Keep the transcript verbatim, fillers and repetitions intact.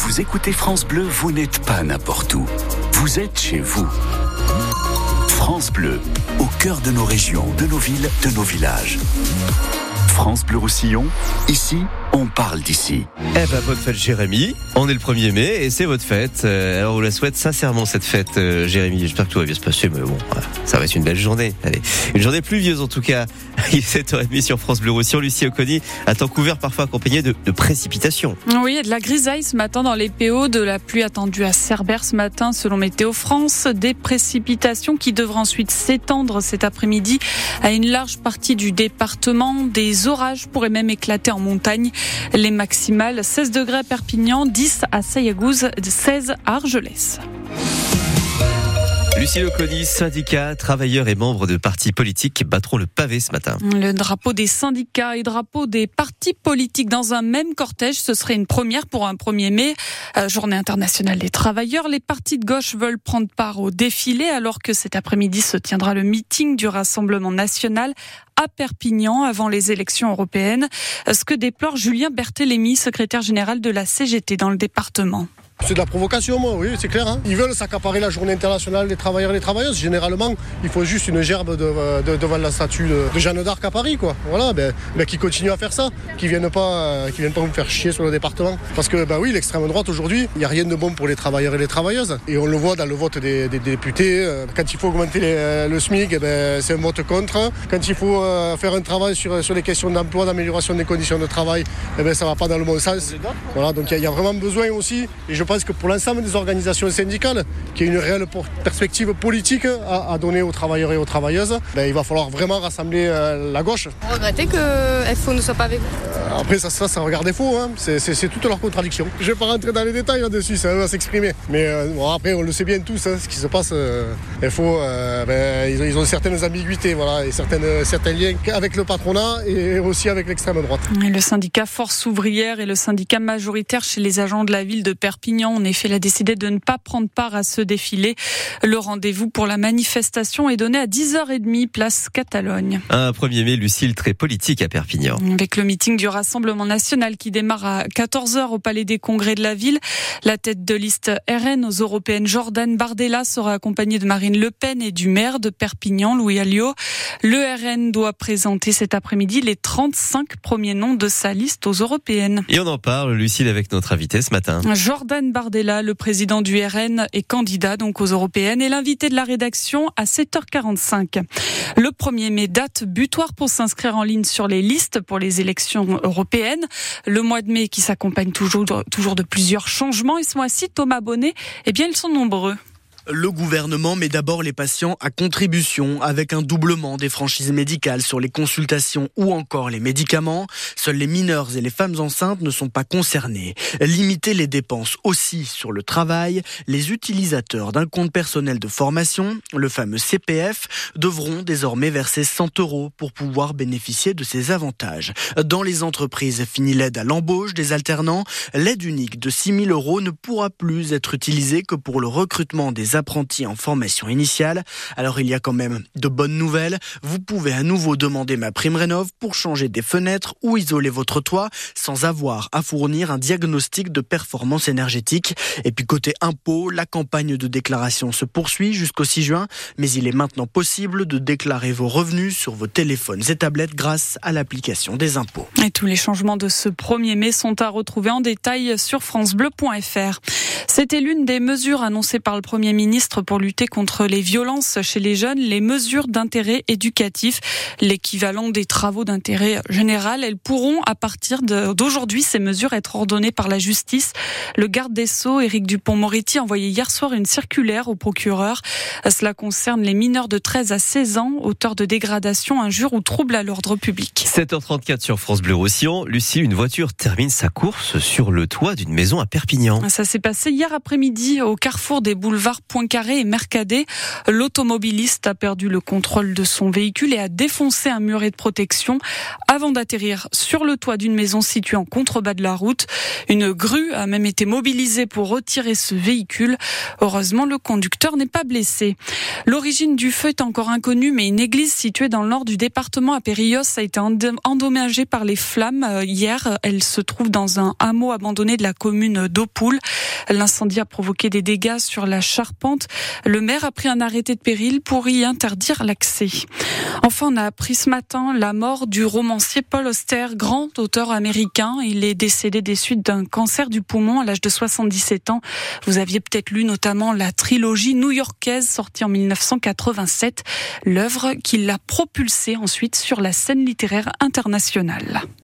vous écoutez France Bleu, vous n'êtes pas n'importe où. Vous êtes chez vous. France Bleu, au cœur de nos régions, de nos villes, de nos villages. France Bleu Roussillon, ici, on parle d'ici. Eh ben, bonne fête Jérémy, on est le premier mai et c'est votre fête. Euh, alors on la souhaite sincèrement cette fête euh, Jérémy, j'espère que tout va bien se passer, mais bon, voilà, ça va être une belle journée. Allez, une journée pluvieuse en tout cas. Il est sept heures trente sur France Bleu Roussillon. Lucie Oconi a temps couvert parfois accompagné de, de précipitations. Oui, il y a de la grisaille ce matin dans les P O, de la pluie attendue à Cerbère ce matin selon Météo France, des précipitations qui devraient ensuite s'étendre cet après-midi à une large partie du département. Des orages pourraient même éclater en montagne. Les maximales seize degrés à Perpignan, dix à Sayagouz, seize à Argelès. Lucie Oconi, syndicats, travailleurs et membres de partis politiques battront le pavé ce matin. Le drapeau des syndicats et drapeau des partis politiques dans un même cortège, ce serait une première pour un premier mai, euh, journée internationale des travailleurs. Les partis de gauche veulent prendre part au défilé alors que cet après-midi se tiendra le meeting du Rassemblement national à Perpignan avant les élections européennes. Ce que déplore Julien Berthélémy, secrétaire général de la C G T dans le département. C'est de la provocation, moi, oui, c'est clair. Hein. Ils veulent s'accaparer la journée internationale des travailleurs et des travailleuses. Généralement, il faut juste une gerbe de, de, devant la statue de, de Jeanne d'Arc à Paris, quoi. Voilà, ben, ben qui continuent à faire ça, qui viennent pas, euh, qui viennent pas nous faire chier sur le département. Parce que, ben oui, l'extrême droite aujourd'hui, il n'y a rien de bon pour les travailleurs et les travailleuses. Et on le voit dans le vote des, des, des députés. Quand il faut augmenter les, le SMIC, eh ben, c'est un vote contre. Quand il faut euh, faire un travail sur, sur les questions d'emploi, d'amélioration des conditions de travail, eh ben, ça va pas dans le bon sens. Voilà, donc il y, y a vraiment besoin aussi. Et je Je pense que pour l'ensemble des organisations syndicales, qui a une réelle perspective politique à, à donner aux travailleurs et aux travailleuses, ben, il va falloir vraiment rassembler euh, la gauche. Vous regrettez que F O ne soit pas avec vous ? euh, Après, ça, ça, ça regarde des faux, hein. c'est, c'est, c'est toutes leurs contradictions. Je ne vais pas rentrer dans les détails là-dessus, ça va s'exprimer. Mais euh, bon, après, on le sait bien tous, hein, ce qui se passe. Euh, F O, euh, ben, ils, ont, ils ont certaines ambiguïtés, voilà, et certaines, certains liens avec le patronat et aussi avec l'extrême droite. Et le syndicat Force ouvrière est le syndicat majoritaire chez les agents de la ville de Perpignan. En effet, il a décidé de ne pas prendre part à ce défilé. Le rendez-vous pour la manifestation est donné à dix heures trente, place Catalogne. Un premier mai, Lucille, très politique à Perpignan. Avec le meeting du Rassemblement national qui démarre à quatorze heures au Palais des Congrès de la ville. La tête de liste R N aux européennes, Jordan Bardella, sera accompagnée de Marine Le Pen et du maire de Perpignan, Louis Alliot. Le R N doit présenter cet après-midi les trente-cinq premiers noms de sa liste aux européennes. Et on en parle, Lucille, avec notre invité ce matin. Jordan Bardella, le président du R N, est candidat donc aux européennes et l'invité de la rédaction à sept heures quarante-cinq. Le premier mai, date butoir pour s'inscrire en ligne sur les listes pour les élections européennes. Le mois de mai qui s'accompagne toujours, toujours de plusieurs changements. Et ce mois-ci, Thomas Bonnet, eh bien, ils sont nombreux. Le gouvernement met d'abord les patients à contribution avec un doublement des franchises médicales sur les consultations ou encore les médicaments. Seuls les mineurs et les femmes enceintes ne sont pas concernés. Limiter les dépenses aussi sur le travail. Les utilisateurs d'un compte personnel de formation, le fameux C P F, devront désormais verser cent euros pour pouvoir bénéficier de ces avantages. Dans les entreprises, fini l'aide à l'embauche des alternants. L'aide unique de six mille euros ne pourra plus être utilisée que pour le recrutement des apprentis en formation initiale. Alors il y a quand même de bonnes nouvelles. Vous pouvez à nouveau demander ma prime rénov pour changer des fenêtres ou isoler votre toit sans avoir à fournir un diagnostic de performance énergétique. Et puis côté impôt, la campagne de déclaration se poursuit jusqu'au six juin, mais il est maintenant possible de déclarer vos revenus sur vos téléphones et tablettes grâce à l'application des impôts. Et tous les changements de ce premier mai sont à retrouver en détail sur francebleu point f r. C'était l'une des mesures annoncées par le Premier ministre pour lutter contre les violences chez les jeunes, les mesures d'intérêt éducatif, l'équivalent des travaux d'intérêt général. Elles pourront, à partir d'aujourd'hui, ces mesures être ordonnées par la justice. Le garde des Sceaux, Éric Dupond-Moretti, a envoyé hier soir une circulaire au procureur. Cela concerne les mineurs de treize à seize ans, auteurs de dégradation, injures ou troubles à l'ordre public. sept heures trente-quatre sur France Bleu Roussillon. Lucie, une voiture termine sa course sur le toit d'une maison à Perpignan. Ça s'est passé hier après-midi au carrefour des boulevards Point Poincaré et Mercadet. L'automobiliste a perdu le contrôle de son véhicule et a défoncé un muret de protection avant d'atterrir sur le toit d'une maison située en contrebas de la route. Une grue a même été mobilisée pour retirer ce véhicule. Heureusement, le conducteur n'est pas blessé. L'origine du feu est encore inconnue, mais une église située dans le nord du département à Périllos a été endommagée par les flammes hier. Elle se trouve dans un hameau abandonné de la commune d'Aupoul. L'incendie a provoqué des dégâts sur la charpente. Le maire a pris un arrêté de péril pour y interdire l'accès. Enfin, on a appris ce matin la mort du romancier Paul Auster, grand auteur américain. Il est décédé des suites d'un cancer du poumon à l'âge de soixante-dix-sept ans. Vous aviez peut-être lu notamment la trilogie new-yorkaise sortie en mille neuf cent quatre-vingt-sept, l'œuvre qui l'a propulsé ensuite sur la scène littéraire internationale.